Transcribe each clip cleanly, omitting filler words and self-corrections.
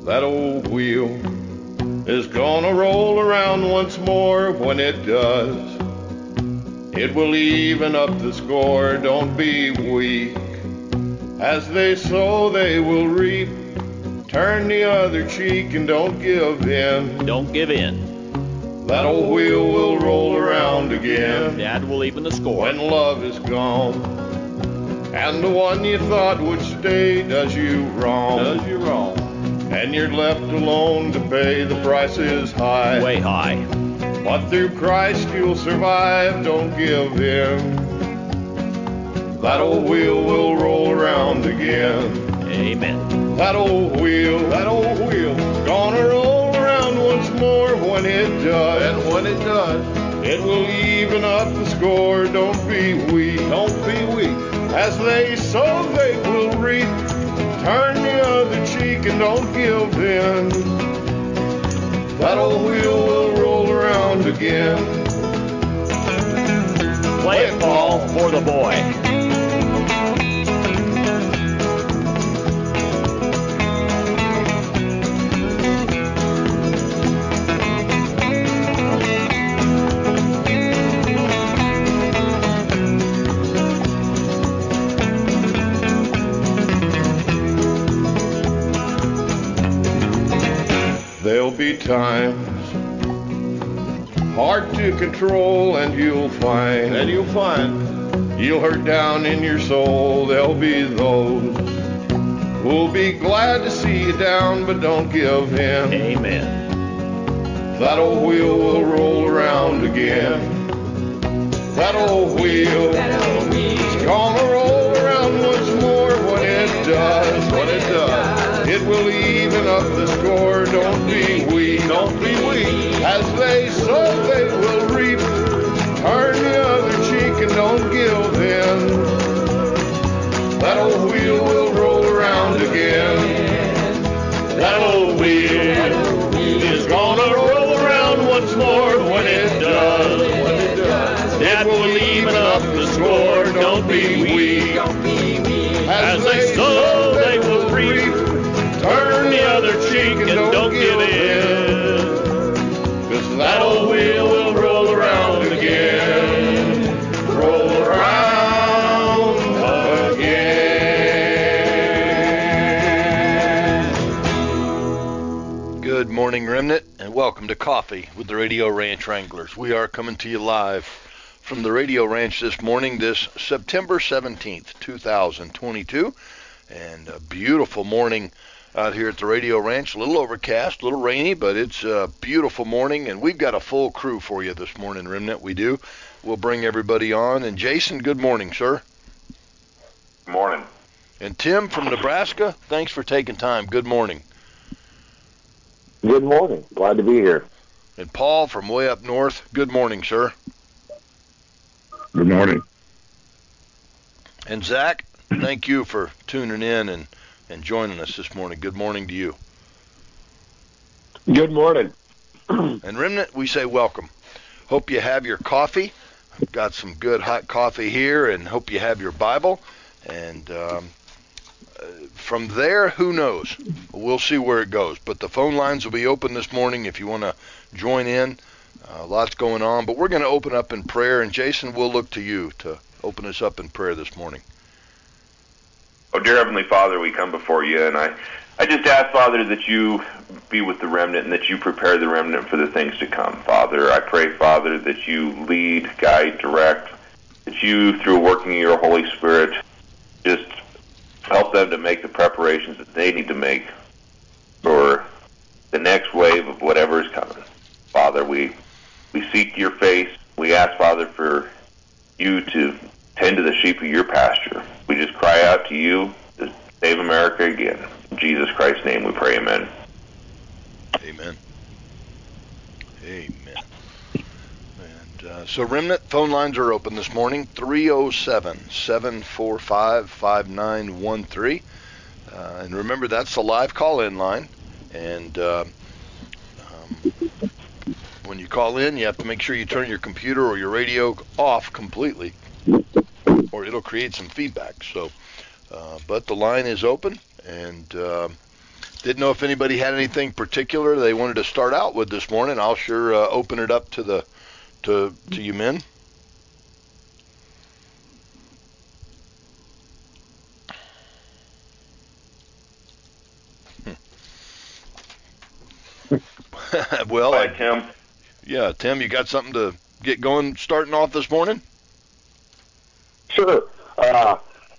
That old wheel is gonna roll around once more. When it does, it will even up the score. Don't be weak. As they sow, they will reap. Turn the other cheek and don't give in. Don't give in. That old wheel will roll around again. Dad will even the score. When love is gone, and the one you thought would stay does you wrong. And you're left alone to pay. The price is high. Way high. But through Christ you'll survive. Don't give in. That old wheel will roll around again. Amen. That old wheel's gonna roll around once more. When it does, and when it does, it will even up the score. Don't be weak. As they sow, they will reap. Turn the other cheek and don't give in. That old wheel will roll around again. Play it, Paul, for the boy. There'll be times hard to control, and you'll find you'll hurt down in your soul. There'll be those who'll be glad to see you down, but don't give in. Amen. That old wheel will roll around again. That old wheel is gonna roll around once more. When it does, it will even up the score. Don't be weak. As they sow, they will reap. Turn the other cheek and don't give in. That old wheel will roll around again. That old wheel is gonna roll around once more. When it does, it will even up the score. Don't be weak. As they sow, they will reap. Turn the other cheek and don't give in. 'Cause that old wheel will roll around again. Roll around again. Good morning, Remnant, and welcome to Coffee with the Radio Ranch Wranglers. We are coming to you live from the Radio Ranch this morning, this September 17th, 2022, and a beautiful morning out here at the Radio Ranch. A little overcast, a little rainy, but it's a beautiful morning, and we've got a full crew for you this morning, Remnant. We do. We'll bring everybody on. And Jason, good morning, sir. Good morning. And Tim from Nebraska, thanks for taking time. Good morning. Good morning. Glad to be here. And Paul from way up north, good morning, sir. Good morning. And Zach, thank you for tuning in and joining us this morning. Good morning to you. Good morning. And Remnant, we say welcome. Hope you have your coffee. I've got some good hot coffee here, and hope you have your Bible. And from there, who knows? We'll see where it goes. But the phone lines will be open this morning if you want to join in. Lots going on. But we're going to open up in prayer. And Jason, we'll look to you to open us up in prayer this morning. Oh, dear Heavenly Father, we come before you, and I just ask, Father, that you be with the remnant and that you prepare the remnant for the things to come. Father, I pray, Father, that you lead, guide, direct, that you, through working of your Holy Spirit, just help them to make the preparations that they need to make for the next wave of whatever is coming. Father, we seek your face. We ask, Father, for you to tend to the sheep of your pasture. We just cry out to you to save America again. In Jesus Christ's name we pray, amen. Amen. Amen. And so, Remnant, phone lines are open this morning, 307-745-5913. And remember, that's the live call-in line. And when you call in, you have to make sure you turn your computer or your radio off completely, or it'll create some feedback. So, but the line is open, and Didn't know if anybody had anything particular they wanted to start out with this morning. I'll sure open it up to you men. Well, Hi, Tim. Yeah, Tim, you got something to get going, starting off this morning? Sure. I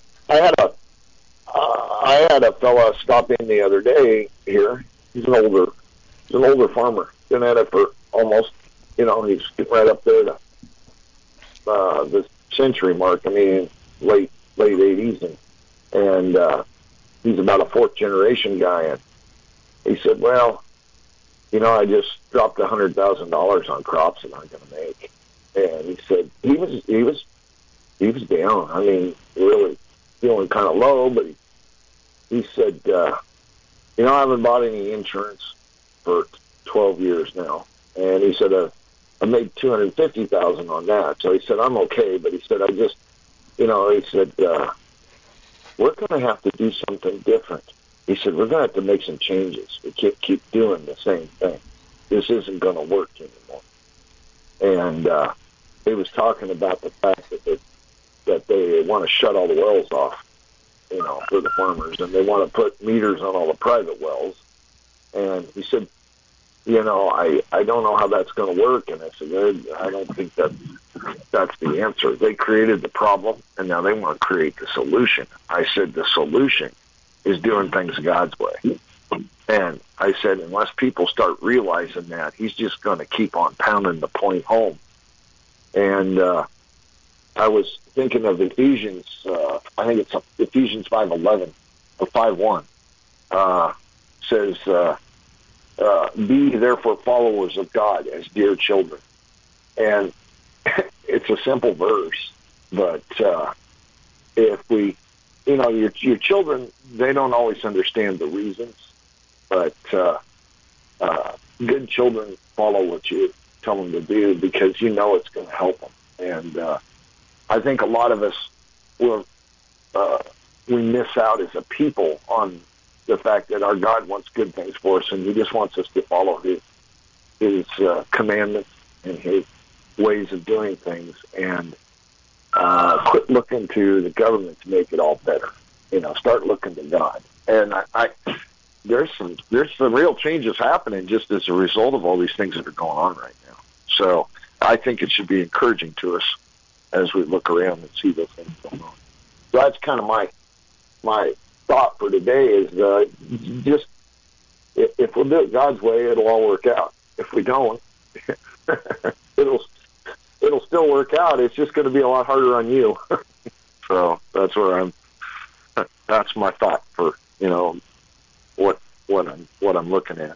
had a fella stop in the other day here. He's an older farmer. Been at it for almost, he's getting right up there to the century mark. I mean, late 80s, and he's about a fourth generation guy. And he said, "Well, I just dropped $100,000 on crops that I'm going to make." And he said he was down. I mean, really feeling kind of low, but he said, I haven't bought any insurance for 12 years now. And he said, I made $250,000 on that. So he said, I'm okay. But he said, he said, we're going to have to do something different. He said, we're going to have to make some changes. We can't keep doing the same thing. This isn't going to work anymore. And he was talking about the fact that they want to shut all the wells off, for the farmers, and they want to put meters on all the private wells. And he said, I don't know how that's going to work. And I said, I don't think that's the answer. They created the problem, and now they want to create the solution. I said, the solution is doing things God's way. And I said, unless people start realizing that, he's just going to keep on pounding the point home. And I was thinking of Ephesians, I think it's Ephesians 5:11 or 5:1, says, be therefore followers of God as dear children. And it's a simple verse, but if we, your children, they don't always understand the reasons, but good children follow what you tell them to do because it's going to help them. And I think a lot of us we miss out as a people on the fact that our God wants good things for us, and he just wants us to follow his commandments and his ways of doing things, and quit looking to the government to make it all better. Start looking to God. And there's some real changes happening just as a result of all these things that are going on right now. So I think it should be encouraging to us as we look around and see those things going on. So that's kind of my thought for today is just if we'll do it God's way, it'll all work out. If we don't, it'll still work out. It's just going to be a lot harder on you. So that's where that's my thought for what I'm looking at.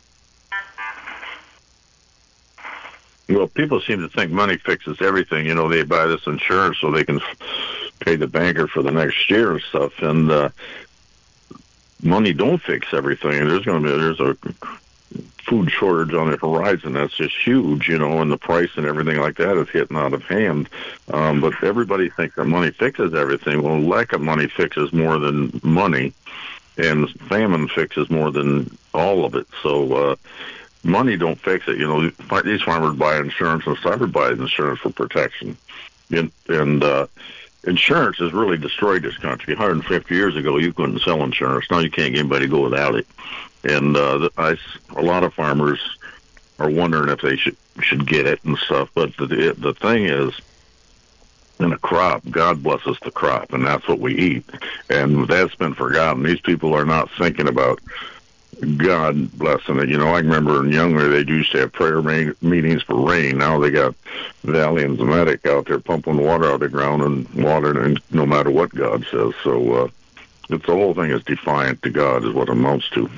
Well, people seem to think money fixes everything. They buy this insurance so they can pay the banker for the next year and stuff. And money don't fix everything. There's a food shortage on the horizon that's just huge, and the price and everything like that is hitting out of hand. But everybody thinks that money fixes everything. Well, lack of money fixes more than money, and famine fixes more than all of it. So money don't fix it. These farmers buy insurance, and started buying insurance for protection. And insurance has really destroyed this country. 150 years ago, you couldn't sell insurance. Now you can't get anybody to go without it. And a lot of farmers are wondering if they should get it and stuff. But the thing is, in a crop, God blesses the crop, and that's what we eat. And that's been forgotten. These people are not thinking about God blessing it. I remember in younger, they used to have prayer meetings for rain. Now they got Valley and Zematic out there pumping water out of the ground and watering, no matter what God says. So the whole thing is defiant to God is what it amounts to.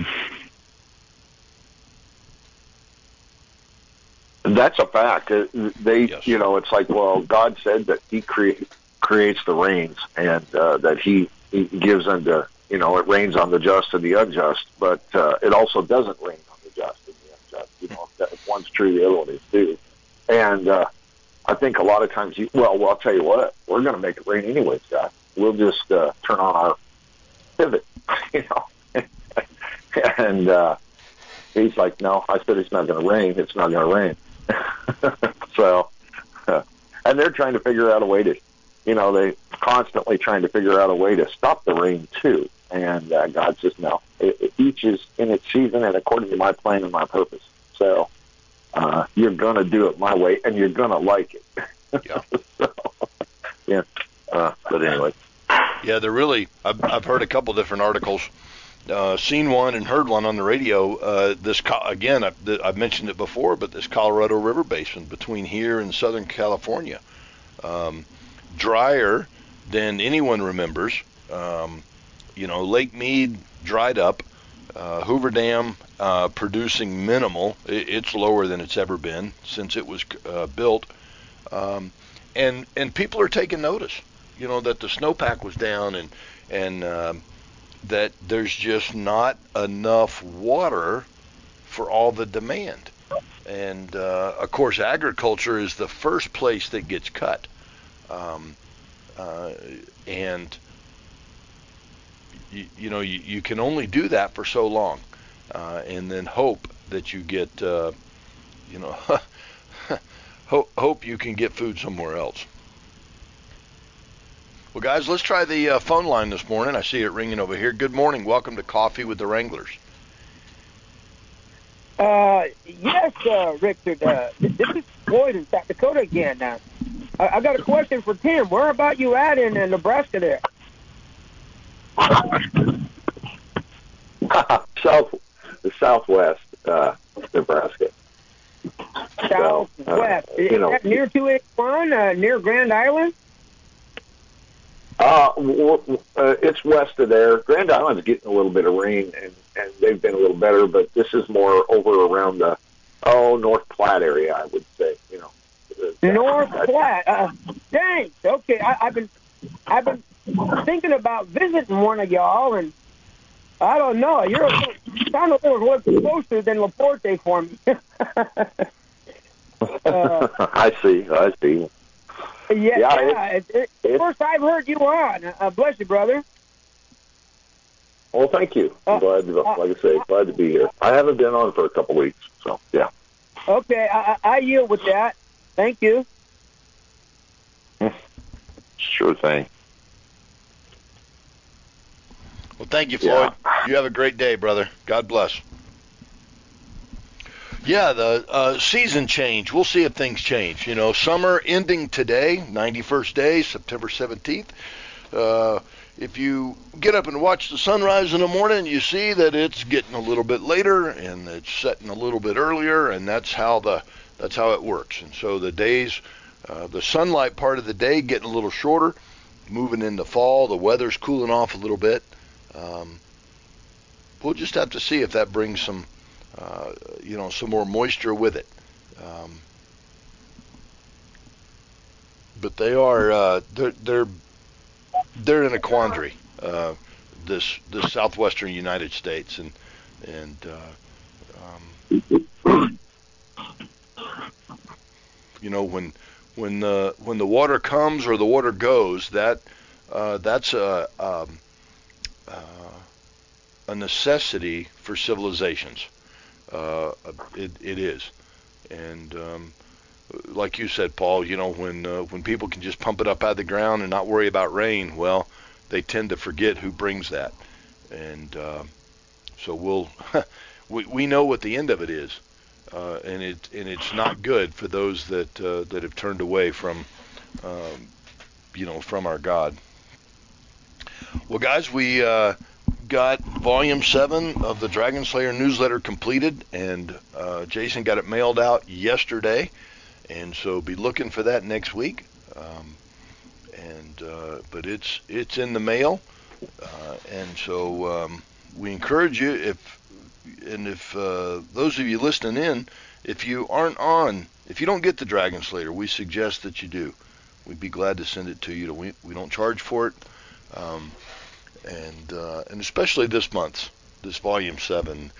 That's a fact. Yes. It's like, well, God said that he creates the rains, and that he gives unto, it rains on the just and the unjust, but it also doesn't rain on the just and the unjust. If one's true, the other one is too. And I think a lot of times, I'll tell you what, we're going to make it rain anyways, God. We'll just turn on our pivot, And he's like, no. I said, it's not going to rain. It's not going to rain. So, and they're trying to figure out a way to, they constantly trying to figure out a way to stop the rain too. And God says, no, each is in its season and according to my plan and my purpose. So you're going to do it my way, and you're going to like it. Yeah. So, yeah. But anyway. Yeah, they're really, I've heard a couple different articles, seen one and heard one on the radio. Again, I've mentioned it before, but this Colorado River Basin between here and Southern California, drier than anyone remembers. Lake Mead dried up, Hoover Dam producing minimal. It's lower than it's ever been since it was built, and people are taking notice. That the snowpack was down and that there's just not enough water for all the demand. And of course, agriculture is the first place that gets cut, and you can only do that for so long, and then hope that you get, hope you can get food somewhere else. Well, guys, let's try the phone line this morning. I see it ringing over here. Good morning. Welcome to Coffee with the Wranglers. Yes, Richard. This is Floyd in South Dakota again. I got a question for Tim. Where about you at in Nebraska there? The southwest Nebraska. Southwest. Is that near 281, near Grand Island? It's west of there. Grand Island's getting a little bit of rain, and they've been a little better, but this is more over around the North Platte area, I would say. North Platte. Thanks. Okay, I've been thinking about visiting one of y'all, and I don't know. You're kind of a little closer than LaPorte for me. I see. Yeah. First I've heard you on. Bless you, brother. Well, thank you. I'm glad to be here. I haven't been on for a couple weeks, so yeah. Okay, I yield with that. Thank you. Sure thing. Well, thank you, Floyd. Yeah. You have a great day, brother. God bless. Yeah, the season change. We'll see if things change. Summer ending today, 91st day, September 17th. If you get up and watch the sunrise in the morning, you see that it's getting a little bit later and it's setting a little bit earlier, and that's how it works. And so the days, the sunlight part of the day getting a little shorter, moving into fall. The weather's cooling off a little bit. We'll just have to see if that brings some more moisture with it. But they are they're in a quandary. This southwestern United States and when the water comes or the water goes, that's a necessity for civilizations. It is, and like you said, Paul, when people can just pump it up out of the ground and not worry about rain, well, they tend to forget who brings that, and so we know what the end of it is, and it's not good for those that have turned away from from our God. Well, guys, we got volume 7 of the Dragon Slayer newsletter completed, and Jason got it mailed out yesterday, and so be looking for that next week. But it's in the mail, and so we encourage you, if those of you listening in, if you don't get the Dragon Slayer, we suggest that you do. We'd be glad to send it to you. We don't charge for it. And especially this month, this volume 7,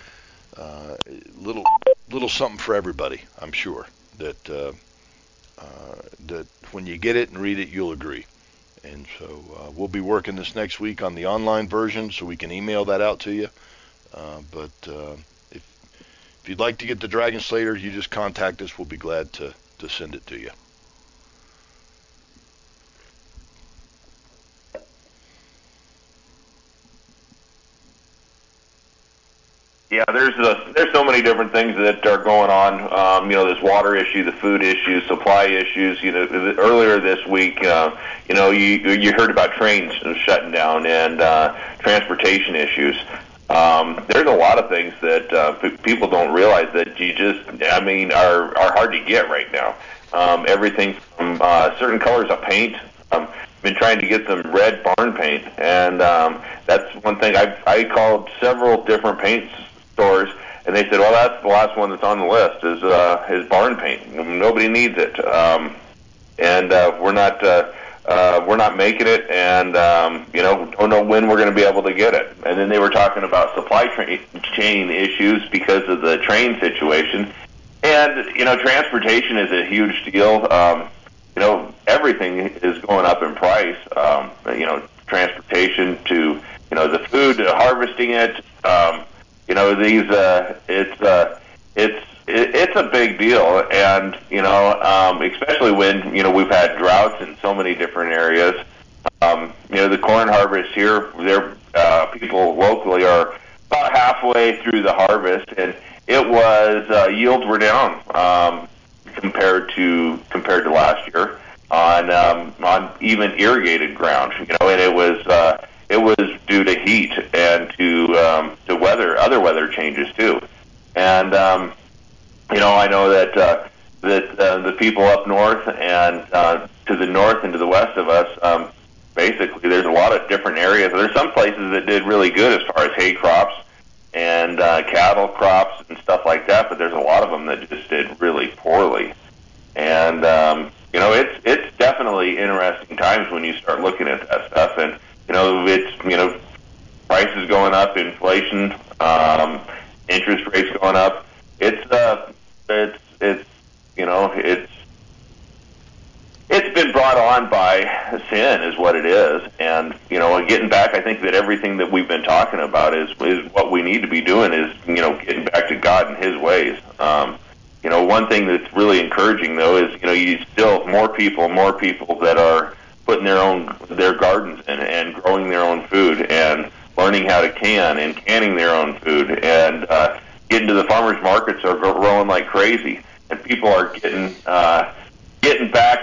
little something for everybody. I'm sure that when you get it and read it, you'll agree. And so we'll be working this next week on the online version, so we can email that out to you. But if you'd like to get the Dragon Slayer, you just contact us. We'll be glad to send it to you. Yeah, there's so many different things that are going on. This water issue, the food issue, supply issues. Earlier this week, you heard about trains shutting down and transportation issues. There's a lot of things that people don't realize that are hard to get right now. Everything from certain colors of paint. Been trying to get some red barn paint, and that's one thing. I called several different paint stores, and they said, "Well, that's the last one that's on the list is barn paint. Nobody needs it, and we're not making it, and don't know when we're going to be able to get it." And then they were talking about supply chain issues because of the train situation, and transportation is a huge deal. Everything is going up in price. Transportation to the food, harvesting it. It's a big deal, and especially when we've had droughts in so many different areas. The corn harvest here, people locally are about halfway through the harvest, and it was yields were down compared to last year on even irrigated ground. And it was due to heat and to other weather changes too. And I know that the people up north and to the north and to the west of us, basically there's a lot of different areas. There's some places that did really good as far as hay crops and cattle crops and stuff like that, but there's a lot of them that just did really poorly. And it's definitely interesting times when you start looking at that stuff, and it's prices going up, inflation, interest rates going up. It's been brought on by sin, is what it is. And getting back, I think that everything that we've been talking about is what we need to be doing is getting back to God and His ways. One thing that's really encouraging though is you still more people that are putting their gardens in and growing their own food and learning how to can and canning their own food, and getting to the farmers markets are growing like crazy, and people are getting back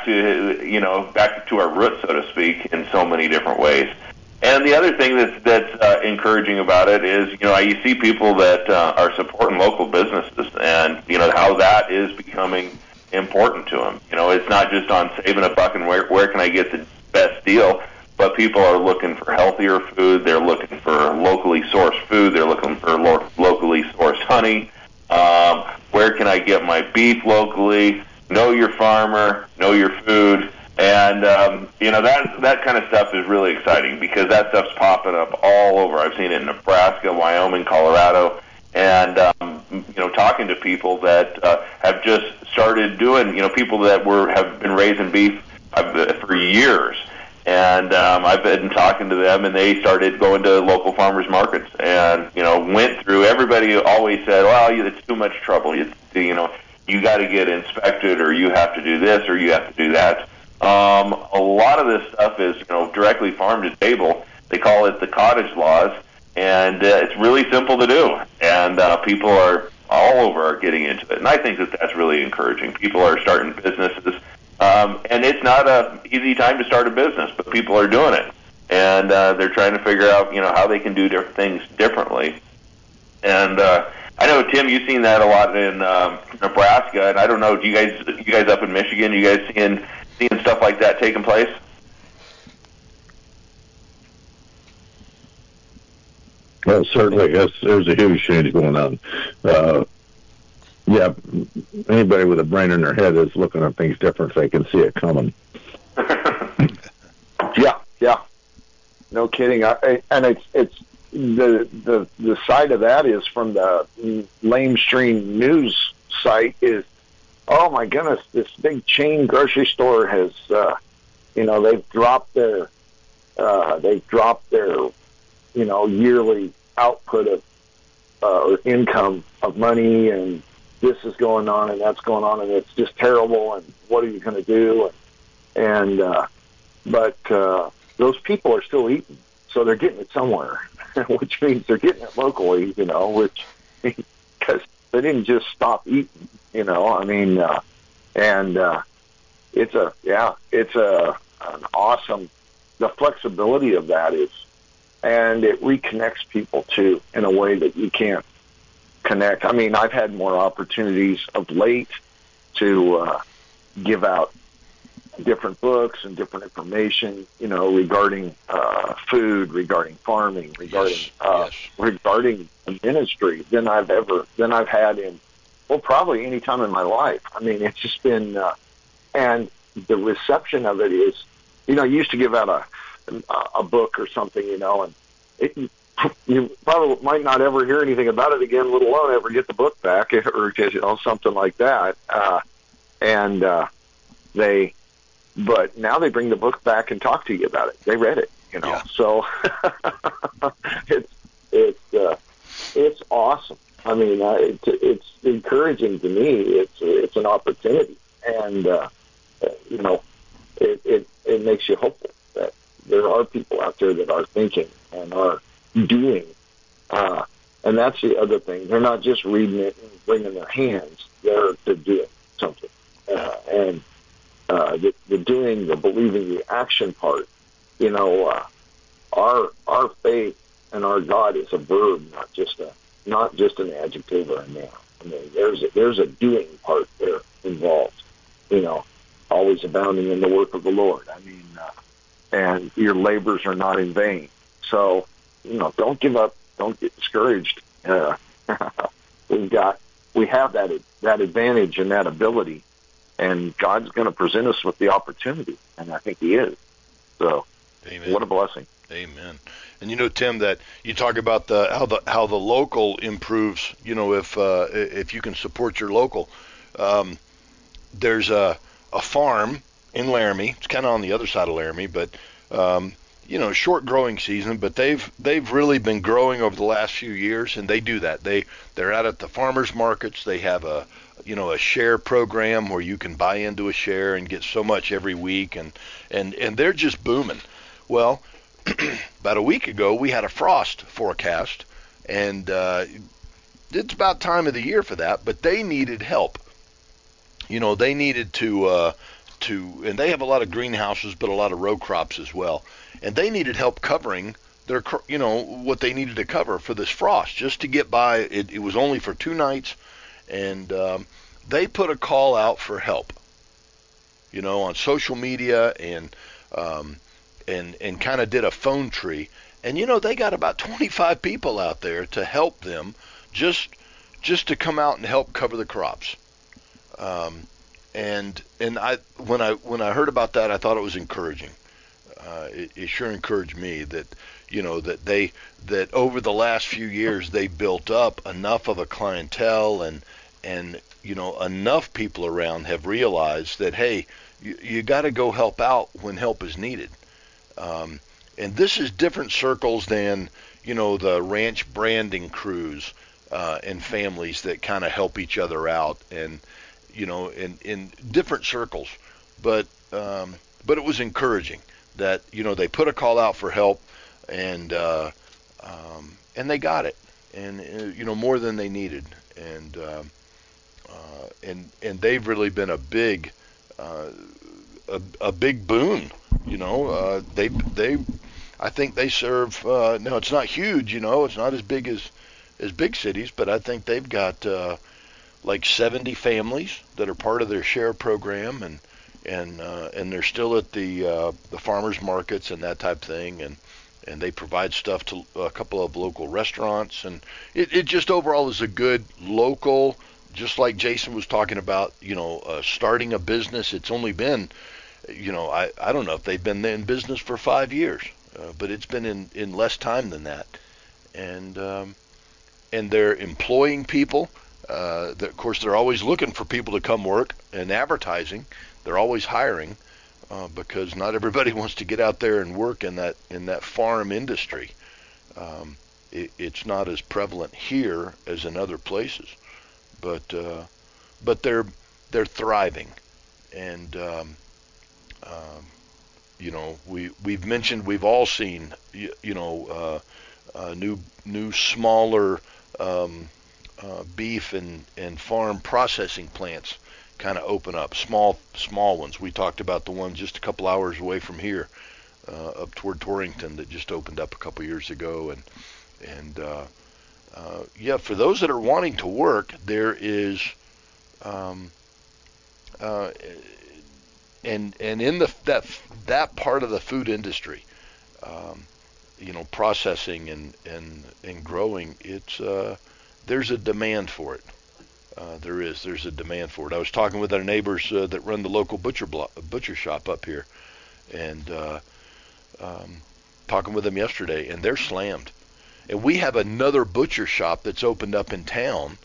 to our roots, so to speak, in so many different ways. And the other thing that's encouraging about it is, you see people that are supporting local businesses, and how that is becoming important to them. It's not just on saving a buck and where can I get the best deal, but people are looking for healthier food. They're looking for locally sourced food. They're looking for locally sourced honey. Where can I get my beef locally? Know your farmer, know your food. And, that kind of stuff is really exciting because that stuff's popping up all over. I've seen it in Nebraska, Wyoming, Colorado, and, talking to people that have just started doing, people that have been raising beef for years. And I've been talking to them, and they started going to local farmers markets and, went through. Everybody always said, well, it's too much trouble. You got to get inspected, or you have to do this, or you have to do that. A lot of this stuff is, directly farm to table. They call it the cottage laws, and it's really simple to do. And people are all over are getting into it, and I think that that's really encouraging. People are starting businesses, and it's not an easy time to start a business, but people are doing it, and they're trying to figure out, how they can do things differently. And I know, Tim, you've seen that a lot in Nebraska, and I don't know, you guys up in Michigan, you guys seeing stuff like that taking place? Well, certainly, yes, there's a huge change going on. Anybody with a brain in their head is looking at things different. They can see it coming. Yeah. No kidding. And it's the side of that is from the lamestream news site is, oh my goodness, this big chain grocery store has, they've dropped their yearly output or income of money, and this is going on and that's going on, and it's just terrible. And what are you going to do? But those people are still eating, so they're getting it somewhere, which means they're getting it locally, which because they didn't just stop eating, I mean, it's an awesome, the flexibility of that is, and it reconnects people too in a way that you can't connect. I mean, I've had more opportunities of late to give out different books and different information, regarding food, regarding farming, regarding regarding the ministry than I've had in, probably any time in my life. I mean, it's just been, and the reception of it is, you used to give out a book or something, and you probably might not ever hear anything about it again, let alone ever get the book back or something like that. But now they bring the book back and talk to you about it. They read it, Yeah. So it's awesome. I mean, it's encouraging to me. It's an opportunity, and it makes you hopeful that there are people out there that are thinking and are doing. And that's the other thing. They're not just reading it and bringing their hands. They're doing something. The doing, the believing, the action part, our faith and our God is a verb, not just an adjective or a noun. I mean, there's a doing part there involved, always abounding in the work of the Lord. I mean, and your labors are not in vain. So, don't give up, don't get discouraged. We have that advantage and that ability. And God's going to present us with the opportunity, and I think He is. So, Amen. What a blessing! Amen. And Tim, that you talk about how the local improves. If you can support your local, there's a farm in Laramie. It's kind of on the other side of Laramie, but short growing season. But they've really been growing over the last few years, and they do that. They're out at the farmers markets. They have a share program where you can buy into a share and get so much every week, and they're just booming. Well, about a week ago, we had a frost forecast, and it's about time of the year for that, but they needed help. They needed to, and they have a lot of greenhouses, but a lot of row crops as well, and they needed help covering their, what they needed to cover for this frost, just to get by. It was only for 2 nights. And they put a call out for help, on social media, and kind of did a phone tree. And they got about 25 people out there to help them, just to come out and help cover the crops. And when I heard about that, I thought it was encouraging. It sure encouraged me that that over the last few years they built up enough of a clientele, and enough people around have realized that, hey, you got to go help out when help is needed. And this is different circles than the ranch branding crews and families that kind of help each other out, and in different circles. But it was encouraging that they put a call out for help, and they got it, and more than they needed, and they've really been a big boon. I think they serve. No, it's not huge. It's not as big as big cities, but I think they've got like 70 families that are part of their share program, and they're still at the farmers markets and that type of thing, and they provide stuff to a couple of local restaurants, and it just overall is a good local, just like Jason was talking about, starting a business. It's only been, I don't know if they've been in business for 5 years, but it's been in less time than that, and they're employing people. Of course, they're always looking for people to come work, and advertising. They're always hiring, because not everybody wants to get out there and work in that farm industry. It's not as prevalent here as in other places, but they're thriving, and we've all seen new smaller beef and farm processing plants kind of open up, small ones. We talked about the one just a couple hours away from here, up toward Torrington, that just opened up a couple years ago, and for those that are wanting to work, there is and in that part of the food industry, processing and growing, it's there's a demand for it. There's a demand for it. I was talking with our neighbors that run the local butcher shop up here, and talking with them yesterday, and they're slammed. And we have another butcher shop that's opened up in town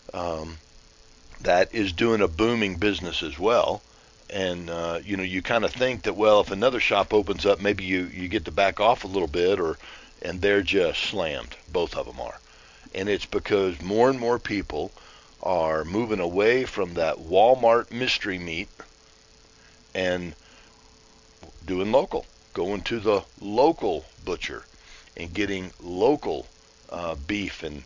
that is doing a booming business as well. And you kind of think that, well, if another shop opens up, maybe you get to back off a little bit, and they're just slammed. Both of them are. And it's because more and more people are moving away from that Walmart mystery meat and doing local, going to the local butcher and getting local beef and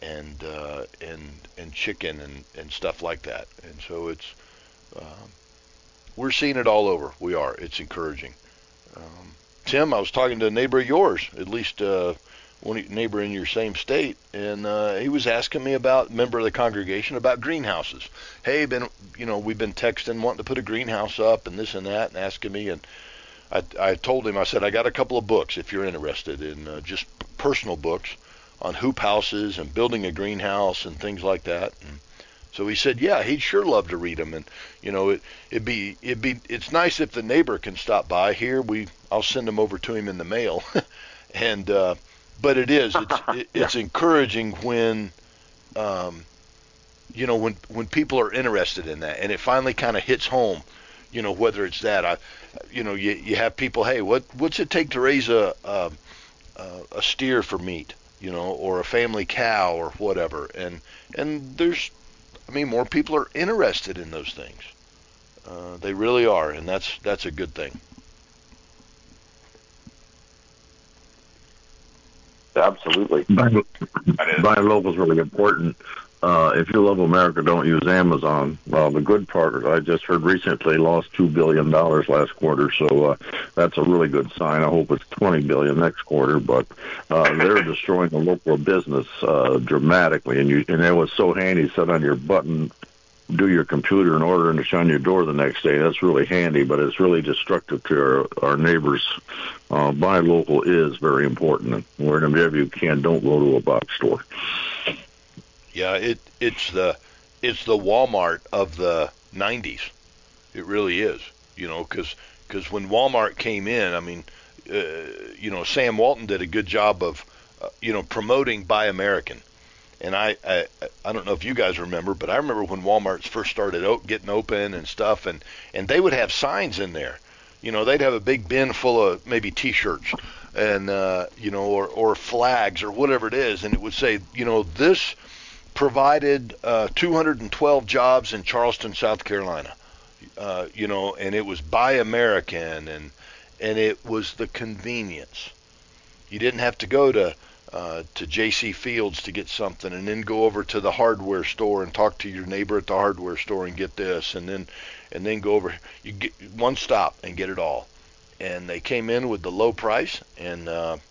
chicken and stuff like that. And so it's we're seeing it all over. We are. It's encouraging. Tim, I was talking to a neighbor of yours, at least one neighbor in your same state, and he was asking me about, member of the congregation, about greenhouses. Hey, we've been texting, wanting to put a greenhouse up and this and that, and asking me, and I told him, I said, I got a couple of books if you're interested in just personal books on hoop houses and building a greenhouse and things like that. And so he said, yeah, he'd sure love to read them. And it's nice if the neighbor can stop by here. I'll send them over to him in the mail. And but it's encouraging when when people are interested in that, and it finally kind of hits home. Whether it's that, you have people, hey, what's it take to raise a steer for meat, or a family cow or whatever, and there's, more people are interested in those things. They really are, and that's a good thing. Absolutely. Buying local is really important. If you love America, don't use Amazon. Well, the good part is, I just heard recently lost $2 billion last quarter, so that's a really good sign. I hope it's $20 billion next quarter, but they're destroying the local business dramatically, and it was so handy, set on your button, do your computer and order and to shut your door the next day. That's really handy, but it's really destructive to our neighbors. Buy local is very important. Wherever you can, don't go to a box store. Yeah, it's the Walmart of the 90s. It really is, because when Walmart came in, Sam Walton did a good job of, promoting Buy American. And I don't know if you guys remember, but I remember when Walmart's first started getting open and stuff, and they would have signs in there. They'd have a big bin full of maybe T-shirts and, or flags or whatever it is, and it would say, this provided 212 jobs in Charleston, South Carolina, and it was Buy American, and it was the convenience. You didn't have to go to J.C. Fields to get something and then go over to the hardware store and talk to your neighbor at the hardware store and get this, and then go over. You get one stop and get it all. And they came in with the low price and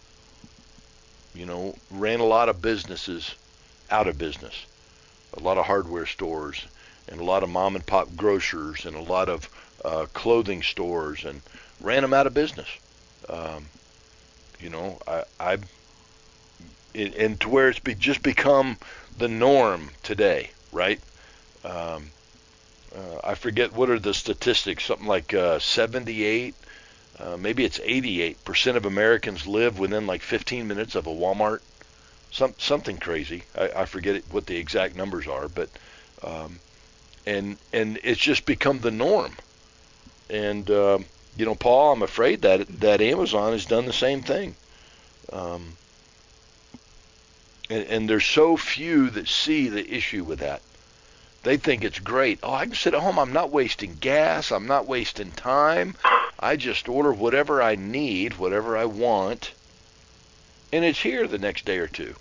ran a lot of businesses out of business, a lot of hardware stores and a lot of mom and pop grocers and a lot of clothing stores, and ran them out of business. And to where it's just become the norm today, right? I forget what are the statistics, something like 78, maybe it's 88% of Americans live within like 15 minutes of a Walmart. Something crazy. I forget what the exact numbers are, but and it's just become the norm. And Paul, I'm afraid that Amazon has done the same thing. And there's so few that see the issue with that. They think it's great. Oh, I can sit at home. I'm not wasting gas. I'm not wasting time. I just order whatever I need, whatever I want, and it's here the next day or two.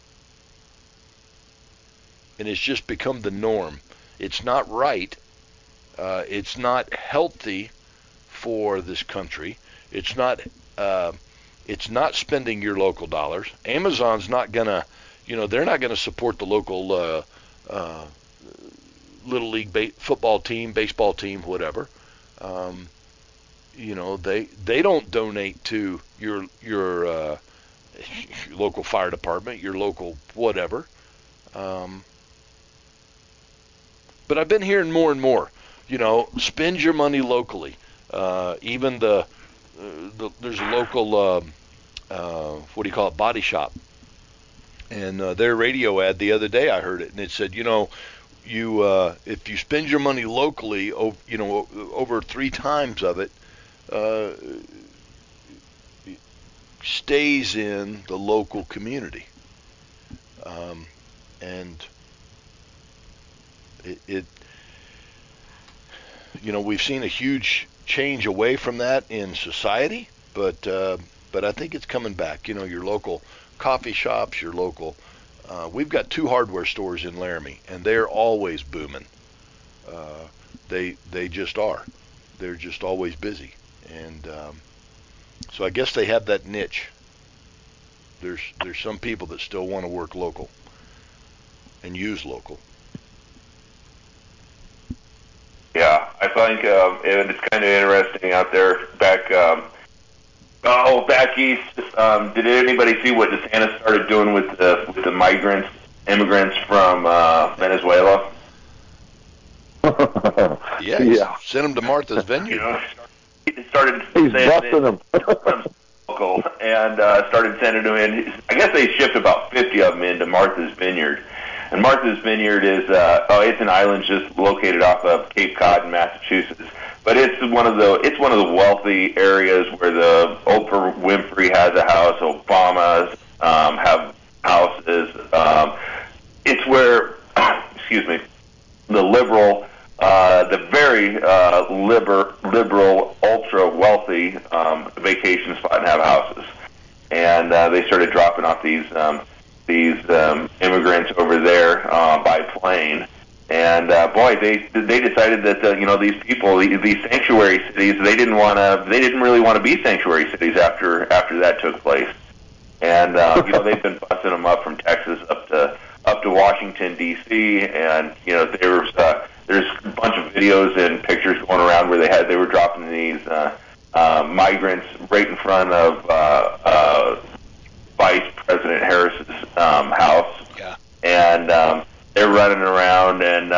And it's just become the norm. It's not right. It's not healthy for this country. It's not spending your local dollars. Amazon's not gonna, they're not gonna support the local little league football team, baseball team, whatever. They don't donate to your local fire department, your local whatever. But I've been hearing more and more, spend your money locally. Even there's a local, body shop. And their radio ad the other day, I heard it, and it said, if you spend your money locally, over 3 times of it stays in the local community. And we've seen a huge change away from that in society, but I think it's coming back. Your local coffee shops, your local, we've got 2 hardware stores in Laramie, and they're always booming. They just are. They're just always busy. And so I guess they have that niche. There's some people that still want to work local and use local. Yeah, I think and it's kind of interesting out there back east. Did anybody see what DeSantis started doing with the immigrants from Venezuela? Yeah. Sent them to Martha's Vineyard. He started He's busting them. local and started sending them in. I guess they shipped about 50 of them into Martha's Vineyard. And Martha's Vineyard is it's an island just located off of Cape Cod in Massachusetts. But it's one of the wealthy areas where the Oprah Winfrey has a house, Obama's have houses. It's where the liberal, the very liberal, ultra wealthy vacation spot and have houses. And they started dropping off these immigrants over there by plane. And they decided that these people, these sanctuary cities, they didn't really want to be sanctuary cities after that took place. And they've been busting them up from Texas up to Washington D.C. And there's a bunch of videos and pictures going around where they were dropping these migrants right in front of Vice President Harris's house. Yeah. And they're running around, and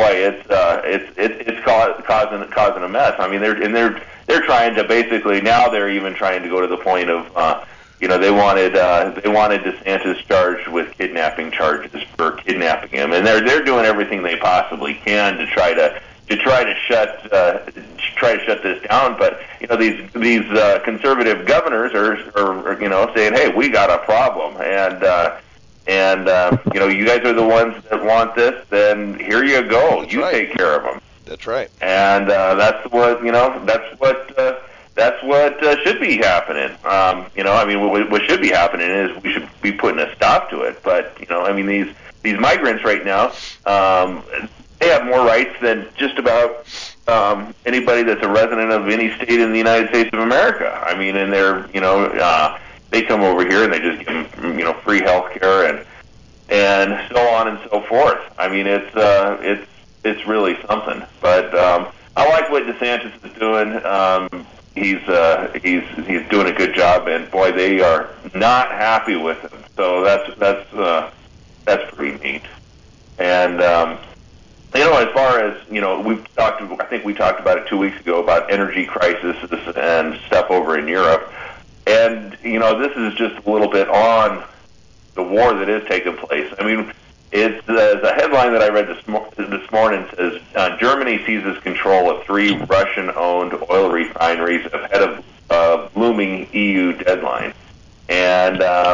it's causing a mess. I mean, they're trying to basically now they're even trying to go to the point of they wanted DeSantis charged with kidnapping charges for kidnapping him, and they're doing everything they possibly can to try to shut this down. But these conservative governors are saying, hey, we got a problem, and you guys are the ones that want this, then here you go. That's you right. Take care of them. That's right. And that's what should be happening. What should be happening is we should be putting a stop to it. But these migrants right now, they have more rights than just about anybody that's a resident of any state in the United States of America. I mean, and they're they come over here and they just give them free health care and so on and so forth. I mean, it's really something. But I like what DeSantis is doing. He's doing a good job, and boy, they are not happy with him. So that's pretty neat. And as far as I think we talked about it 2 weeks ago about energy crisis and stuff over in Europe. And this is just a little bit on the war that is taking place. I mean, it's the headline that I read this morning says Germany seizes control of 3 Russian-owned oil refineries ahead of looming EU deadline. And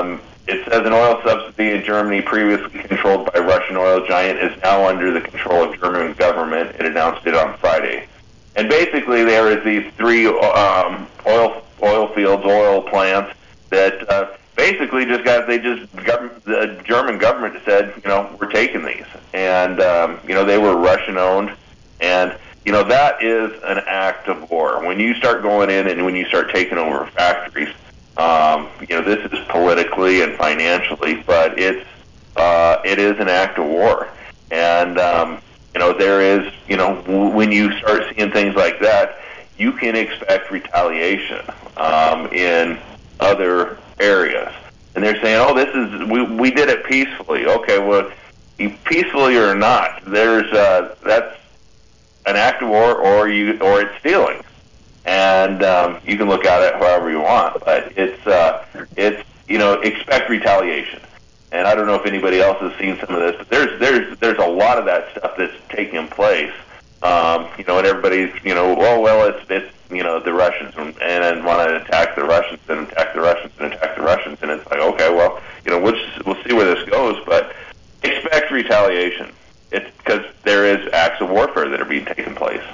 it says an oil subsidy in Germany previously controlled by Russian oil giant is now under the control of German government. It announced it on Friday. And basically there is these three oil fields, oil plants that basically the German government said, we're taking these. And, they were Russian owned. And, that is an act of war. When you start going in and when you start taking over factories, this is politically and financially, but it is an act of war. And, there is, when you start seeing things like that, you can expect retaliation in other areas. And they're saying, we did it peacefully. Okay, well, peacefully or not, that's an act of war, or it's stealing. And you can look at it however you want, but it's expect retaliation. And I don't know if anybody else has seen some of this, but there's a lot of that stuff that's taking place. And everybody's it's the Russians and then want to attack the Russians and attack the Russians and attack the Russians, and it's like, okay, well, we'll see where this goes, but expect retaliation. It's because there is acts of warfare that are being taken place.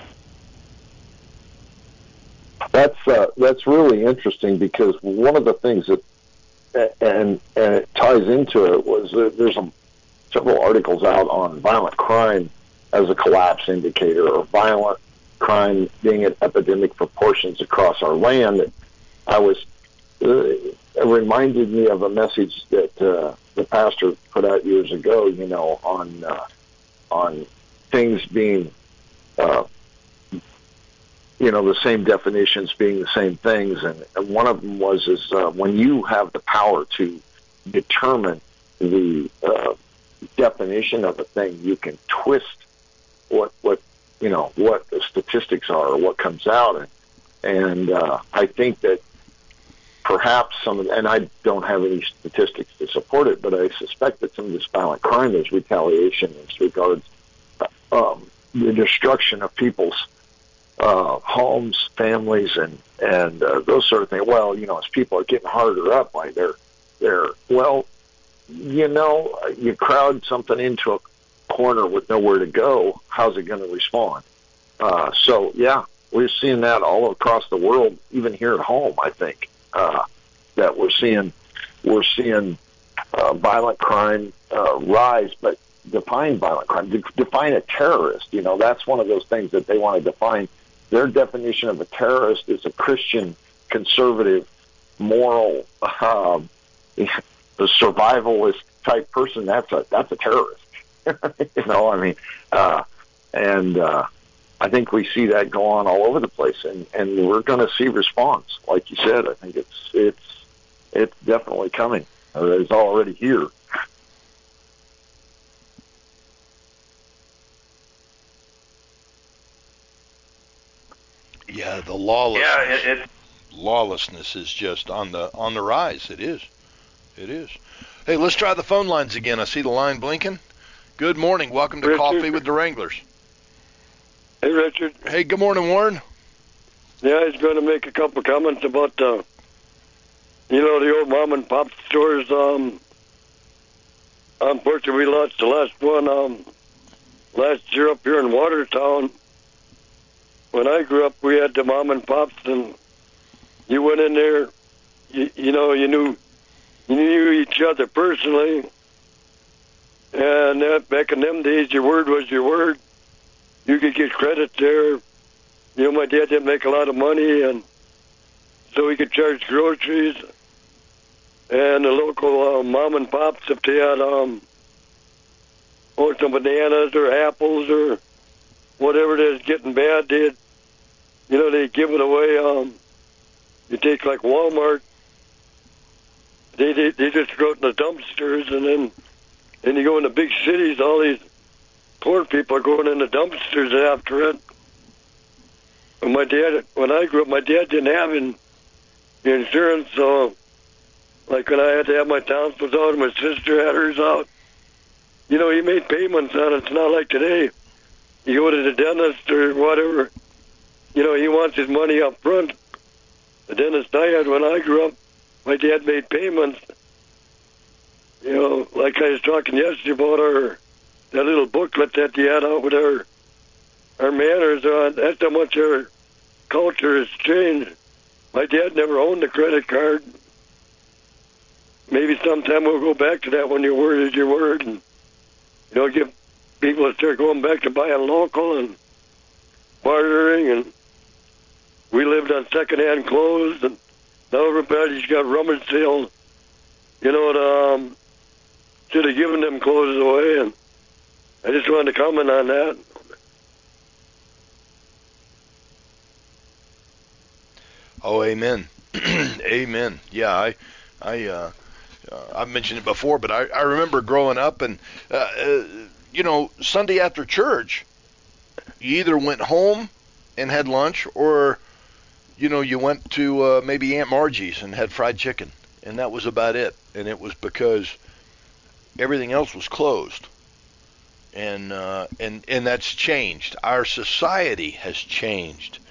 That's really interesting, because one of the things that and it ties into it was there's several articles out on violent crime as a collapse indicator, or violent crime being at epidemic proportions across our land. It reminded me of a message that the pastor put out years ago, on things being the same definitions being the same things, and one of them was when you have the power to determine the definition of a thing, you can twist what the statistics are or what comes out, and I think that perhaps and I don't have any statistics to support it, but I suspect that some of this violent crime is retaliation as regards the destruction of people's homes, families, and those sort of things. Well, as people are getting harder up, like you crowd something into a corner with nowhere to go, how's it going to respond? So yeah, we're seeing that all across the world, even here at home. I think that we're seeing violent crime rise, but define violent crime, define a terrorist. That's one of those things that they want to define. Their definition of a terrorist is a Christian, conservative, moral, survivalist type person. That's a terrorist. I think we see that go on all over the place, and we're going to see response. Like you said, I think it's definitely coming. It's already here. Yeah, the lawlessness is just on the rise. It is. Hey, let's try the phone lines again. I see the line blinking. Good morning. Welcome to Richard. Coffee with the Wranglers. Hey, Richard. Hey, good morning, Warren. Yeah, I was going to make a couple comments about the old mom and pop stores. Unfortunately, we lost the last one last year up here in Watertown. When I grew up, we had the mom and pops, and you went in there, you knew each other personally, and back in them days, your word was your word. You could get credit there. My dad didn't make a lot of money, and so he could charge groceries. And the local mom and pops, if they had some bananas or apples or whatever it is getting bad, they'd give it away. You take like Walmart, they just throw it in the dumpsters, and then you go into big cities, all these poor people are going in the dumpsters after it. And when I grew up, my dad didn't have insurance, so like when I had to have my tonsils out and my sister had hers out, he made payments on it. It's not like today. You go to the dentist or whatever, he wants his money up front. The dentist I had when I grew up, my dad made payments, You know, like I was talking yesterday about that little booklet that they had out with our manners on. That's how much our culture has changed. My dad never owned a credit card. Maybe sometime we'll go back to that when your word is your word, and give people to start going back to buying local and bartering. And we lived on secondhand clothes, and now everybody's got rummage sale. Should have given them clothes away, and I just wanted to comment on that. Oh, amen. Amen. Yeah, I've mentioned it before, but I remember growing up and, Sunday after church, you either went home and had lunch or, you went to maybe Aunt Margie's and had fried chicken, and that was about it. And it was because everything else was closed. And that's changed. Our society has changed.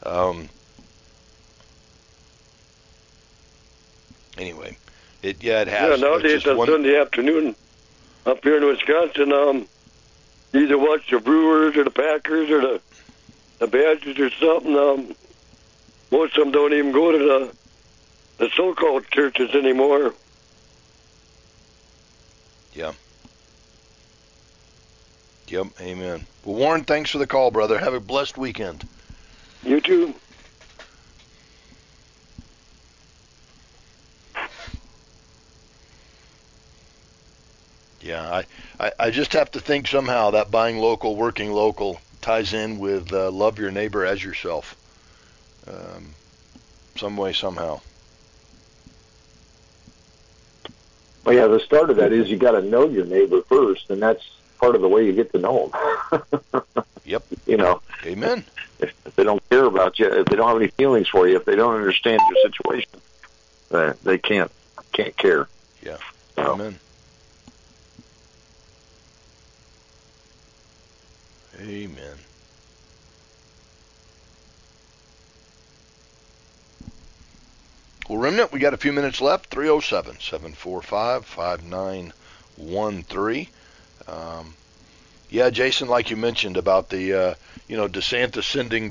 Anyway, it has. Yeah, nowadays on Sunday afternoon up here in Wisconsin, you either watch the Brewers or the Packers or the Badgers or something. Most of them don't even go to the so-called churches anymore. Yeah. Yep, amen. Well, Warren, thanks for the call, brother. Have a blessed weekend. You too. Yeah, I just have to think somehow that buying local, working local ties in with love your neighbor as yourself. Some way, somehow. Well, yeah, the start of that is you got to know your neighbor first, and that's part of the way you get to know them. Yep. Amen. If they don't care about you, if they don't have any feelings for you, if they don't understand your situation, they can't care. Yeah. So. Amen. Amen. Well, Remnant, we got a few minutes left. 307-745-5913. Yeah, Jason, like you mentioned about the, DeSantis sending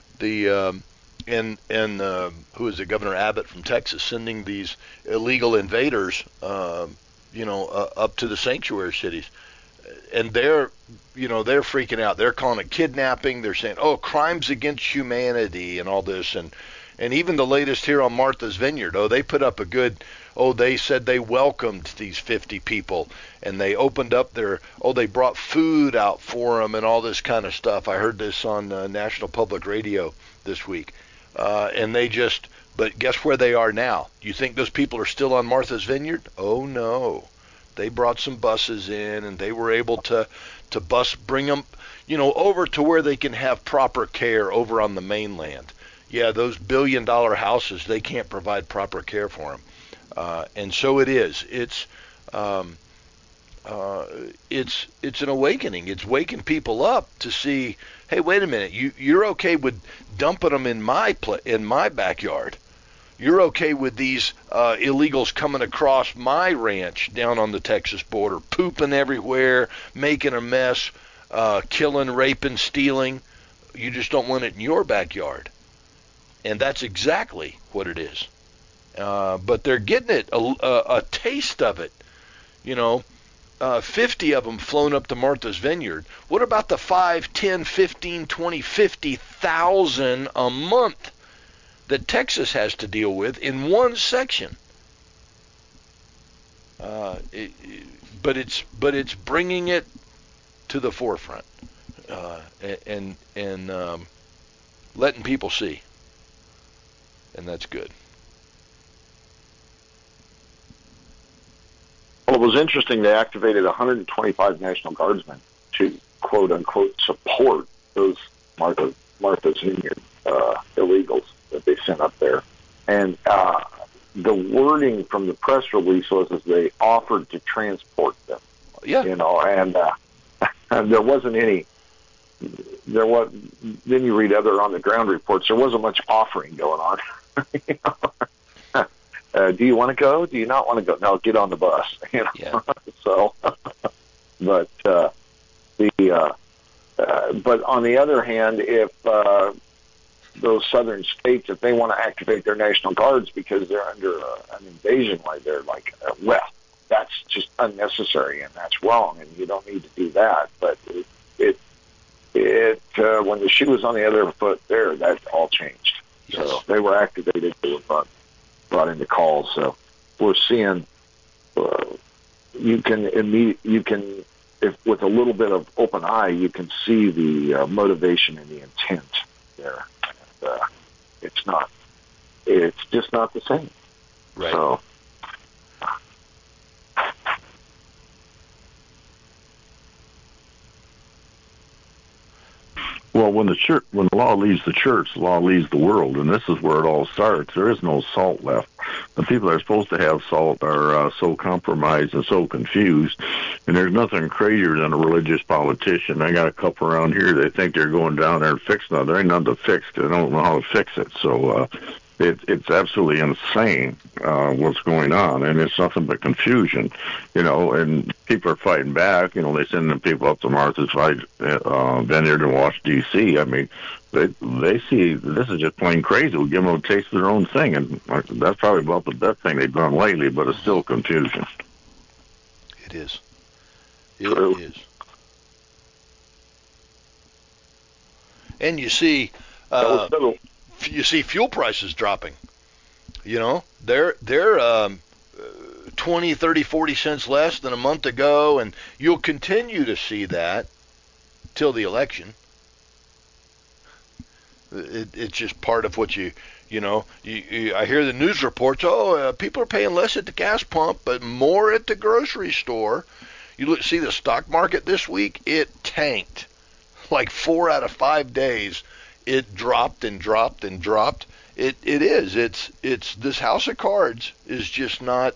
who is it, Governor Abbott from Texas, sending these illegal invaders, up to the sanctuary cities. And they're freaking out. They're calling it kidnapping. They're saying, crimes against humanity and all this. And even the latest here on Martha's Vineyard, they put up a good, they said they welcomed these 50 people. And they opened up they brought food out for them and all this kind of stuff. I heard this on National Public Radio this week. But guess where they are now? You think those people are still on Martha's Vineyard? Oh, no. They brought some buses in, and they were able to bring them, over to where they can have proper care over on the mainland. Yeah, those billion-dollar houses, they can't provide proper care for them, and so it is. It's an awakening. It's waking people up to see, hey, wait a minute, you're okay with dumping them in my backyard. You're okay with these illegals coming across my ranch down on the Texas border, pooping everywhere, making a mess, killing, raping, stealing. You just don't want it in your backyard. And that's exactly what it is. But they're getting it, a taste of it. 50 of them flown up to Martha's Vineyard. What about the 5, 10, 15, 20, 50,000 a month that Texas has to deal with in one section? But it's bringing it to the forefront and letting people see, and that's good. Well, it was interesting. They activated 125 National Guardsmen to quote unquote support those Martha's Vineyard illegals that they sent up there. And the wording from the press release was as they offered to transport them. Yeah. And there wasn't any. Then you read other on the ground reports. There wasn't much offering going on. do you want to go? Do you not want to go? No, get on the bus. You know? Yeah. So, but but on the other hand, if those southern states, if they want to activate their National Guards because they're under an invasion, like they're like, well, that's just unnecessary and that's wrong, and you don't need to do that. But when the shoe was on the other foot, there, that all changed. Yes. So they were activated. They were brought into calls. So we're seeing you can, if with a little bit of open eye, you can see the motivation and the intent there. And, it's just not the same. Right. So, Well, when the law leaves the church, the law leaves the world, and this is where it all starts. There is no salt left. The people that are supposed to have salt are so compromised and so confused, and there's nothing crazier than a religious politician. I got a couple around here. They think they're going down there and fixing it. There ain't nothing to fix. They don't know how to fix it. So it's absolutely insane what's going on, and it's nothing but confusion, and people are fighting back. They send the people up to Martha's Vineyard in Washington, D.C. I mean, they see this is just plain crazy. We give them a taste of their own thing, and that's probably about the best thing they've done lately, but it's still confusion. It is. True. It is. And you see, fuel prices dropping. They're 20, 30, 40 cents less than a month ago, and you'll continue to see that till the election. It's just part of what I hear the news reports, people are paying less at the gas pump, but more at the grocery store. You see the stock market this week, it tanked. Like 4 out of 5 days, it dropped and dropped and dropped. It's this house of cards is just not,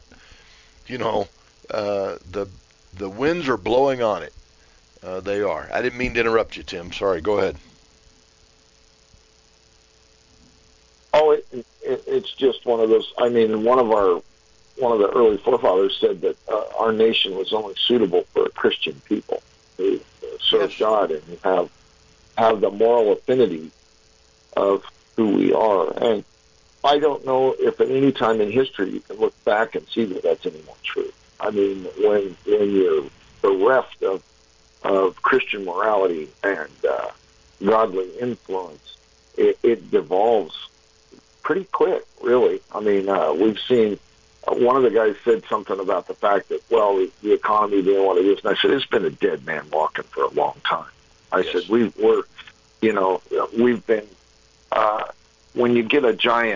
the winds are blowing on it. They are. I didn't mean to interrupt you, Tim. Sorry. Go ahead. Oh, it's just one of those. I mean, one of the early forefathers said that our nation was only suitable for a Christian people who serve God and who have the moral affinity of who we are. And I don't know if at any time in history you can look back and see that that's any more true. I mean, when you're bereft of Christian morality and godly influence, it devolves pretty quick, really. I mean, we've seen one of the guys said something about the fact that, well, the economy being what it is. And I said, it's been a dead man walking for a long time. I said, we've been, when you get a giant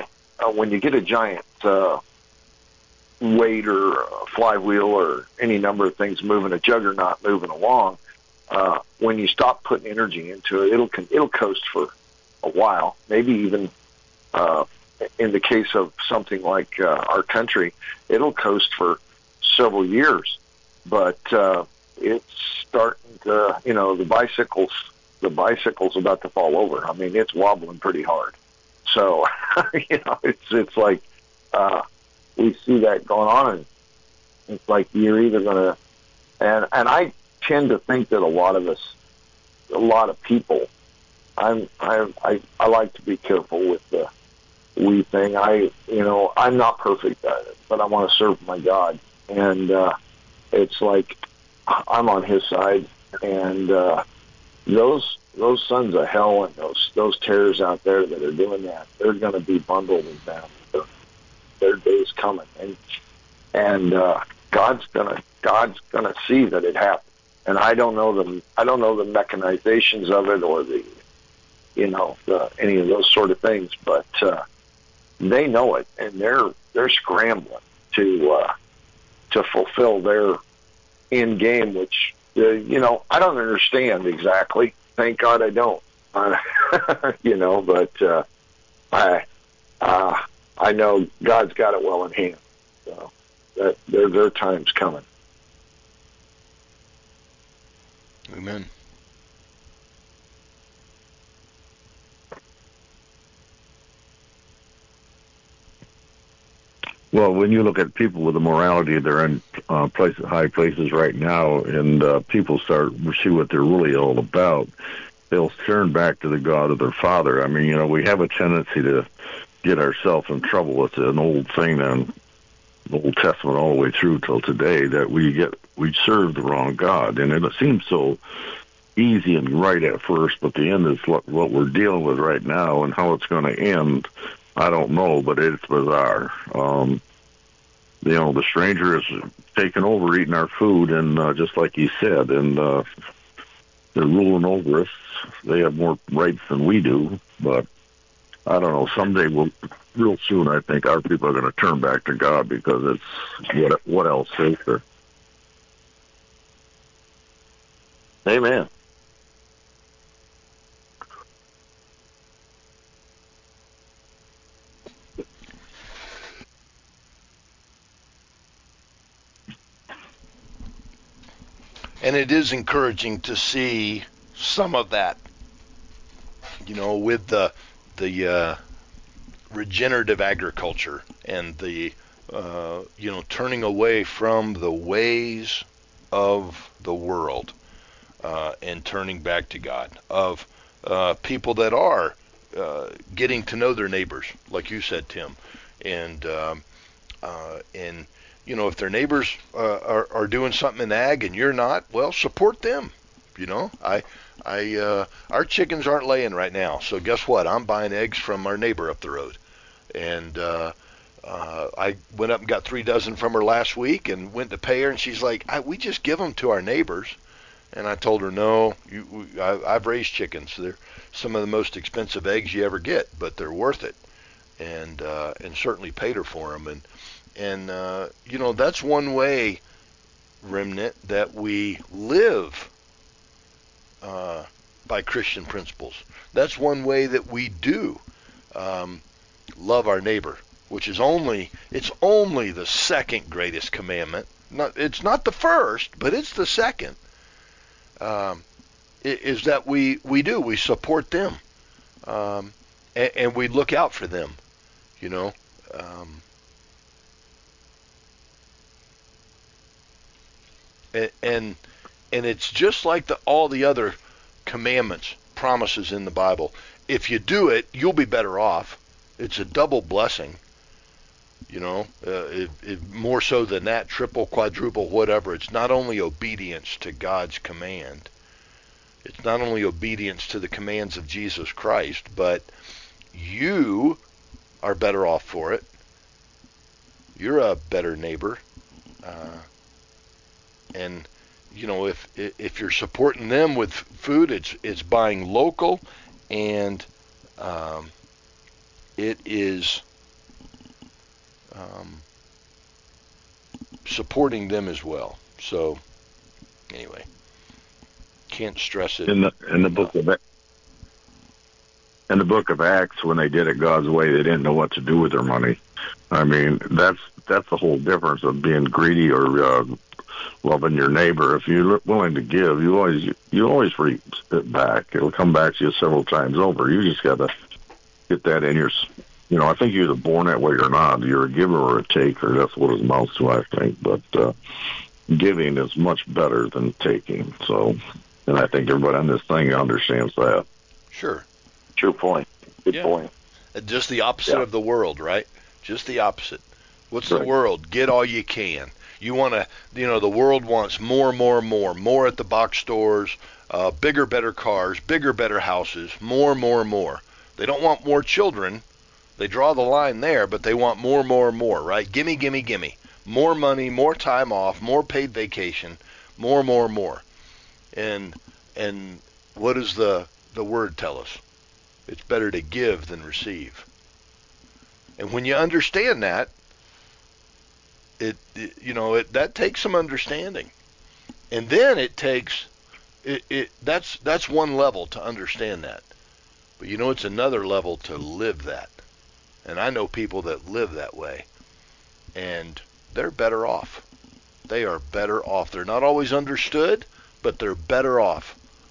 weight or a flywheel or any number of things moving, a juggernaut moving along, when you stop putting energy into it, it'll coast for a while, maybe even, in the case of something like our country, it'll coast for several years. But it's starting to, the bicycle's about to fall over. I mean, it's wobbling pretty hard. So, it's like we see that going on, and it's like you're either going to, and I tend to think that a lot of people, I like to be careful with the we thing. I'm not perfect at it, but I want to serve my God, and it's like I'm on His side, and those sons of hell and those terrors out there that are doing that, they're going to be bundled and bound. Their day's coming, and God's gonna see that it happens. And I don't know the mechanizations of it or the any of those sort of things, but they know it, and they're scrambling to fulfill their end game, which I don't understand exactly. Thank God I don't. But I know God's got it well in hand. So that their time's coming. Amen. Well, when you look at people with the morality, they're in high places right now, and people start to see what they're really all about. They'll turn back to the God of their father. I mean, we have a tendency to get ourselves in trouble. It's an old thing in the Old Testament all the way through till today that we serve the wrong God, and it seems so easy and right at first, but the end is what we're dealing with right now, and how it's going to end, I don't know, but it's bizarre. The stranger is taking over, eating our food, and just like he said, and they're ruling over us. They have more rights than we do, but I don't know. Someday real soon, I think our people are going to turn back to God, because it's what else is there? Amen. And it is encouraging to see some of that, with the regenerative agriculture and the turning away from the ways of the world and turning back to God, of people that are getting to know their neighbors, like you said, Tim, and if their neighbors are doing something in ag and you're not, well, support them. Our chickens aren't laying right now, so guess what? I'm buying eggs from our neighbor up the road, and I went up and got 3 dozen from her last week, and went to pay her, and she's like, "We just give them to our neighbors." And I told her, "No, I've raised chickens. They're some of the most expensive eggs you ever get, but they're worth it," and certainly paid her for them, and that's one way, Remnant, that we live by Christian principles. That's one way that we do love our neighbor, which is only the second greatest commandment. It's not the first, but it's the second. Is that we support them, and we look out for them, and it's just like all the other commandments, promises in the Bible. If you do it, you'll be better off. It's a double blessing, more so than that, triple, quadruple, whatever. It's not only obedience to God's command. It's not only obedience to the commands of Jesus Christ, but you are better off for it. You're a better neighbor. And if you're supporting them with food, it's buying local, and it is supporting them as well. So anyway, can't stress it. In the book of Acts, when they did it God's way, they didn't know what to do with their money. I mean, that's the whole difference of being greedy or loving your neighbor. If you're willing to give, you always reap it back. It'll come back to you several times over. You just got to get that in your. I think you're either born that way or not. You're a giver or a taker. That's what it amounts to, I think. But giving is much better than taking. So, and I think everybody on this thing understands that. Sure. True point. Good point. Just the opposite of the world, right? Just the opposite. What's the world? Get all you can. You want to, the world wants more at the box stores, bigger, better cars, bigger, better houses, more. They don't want more children. They draw the line there, but they want more, right? Gimme. More money, more time off, more paid vacation, more. And what does the word tell us? It's better to give than receive. And when you understand that, that takes some understanding, and then it takes that's one level to understand that, but it's another level to live that. And I know people that live that way, and they're better off. They are better off. They're not always understood, but they're better off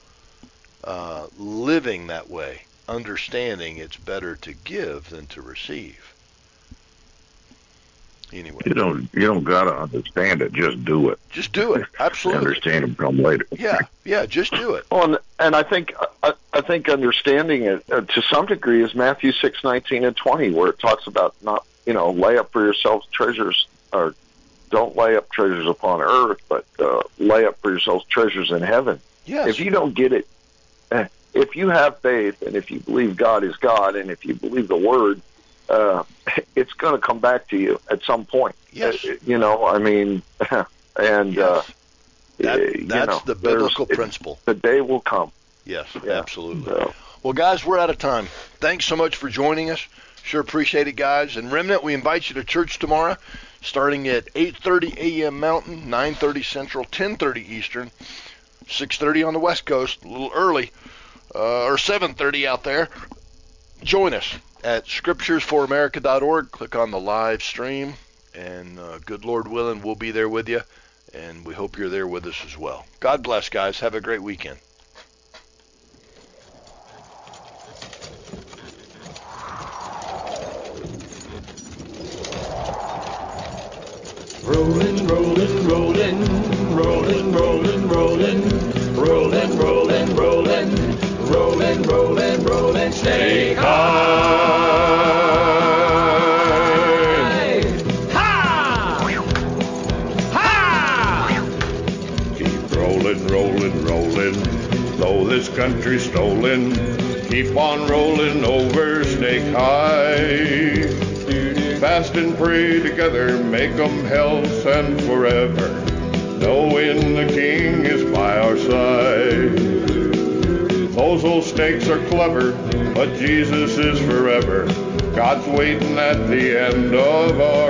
living that way, understanding it's better to give than to receive. Anyway, you don't gotta understand it. Just do it. just do it. Absolutely. Understand them come later. Yeah, just do it. Well, and I think understanding it to some degree is Matthew 6:19 and 20, where it talks about not lay up for yourselves treasures, or don't lay up treasures upon earth, but lay up for yourselves treasures in heaven. Yes. If you don't get it, if you have faith and if you believe God is God and if you believe the Word, it's going to come back to you at some point. Yes. I mean, and Yes. That's the biblical principle. The day will come. Yes, Yeah. absolutely. So, Well, guys, we're out of time. Thanks so much for joining us. Sure appreciate it, guys. And Remnant, we invite you to church tomorrow, starting at 8:30 a.m. Mountain, 9:30 Central, 10:30 Eastern, 6:30 on the West Coast, a little early, or 7:30 out there. Join us at scripturesforamerica.org. Click on the live stream, and good Lord willing, we'll be there with you, and we hope you're there with us as well. God bless, guys. Have a great weekend. Rolling, rolling, rolling, rolling, rolling, rolling, rolling, rolling, rolling, rolling, rolling, rolling, snake high. Ha! Ha! Keep rolling, rolling, rolling, though this country's stolen. Keep on rolling over Snake High. Fast and pray together, make 'em health and forever, knowing the King is by our side. Those old snakes are clever, but Jesus is forever. God's waiting at the end of our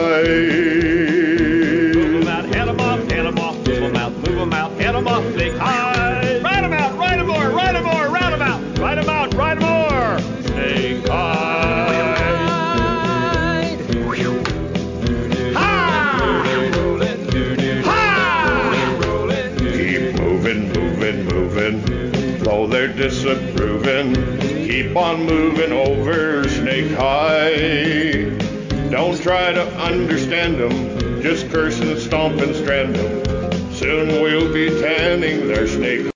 ride. Move 'em out, head 'em off, move 'em out, move 'em out, head 'em off, snake high. Ride 'em out, ride 'em more, ride 'em more, round 'em out, ride 'em out, ride 'em more, snake high. Though they're disapproving, keep on moving over Snake High. Don't try to understand them, just curse and stomp and strand them. Soon we'll be tanning their snake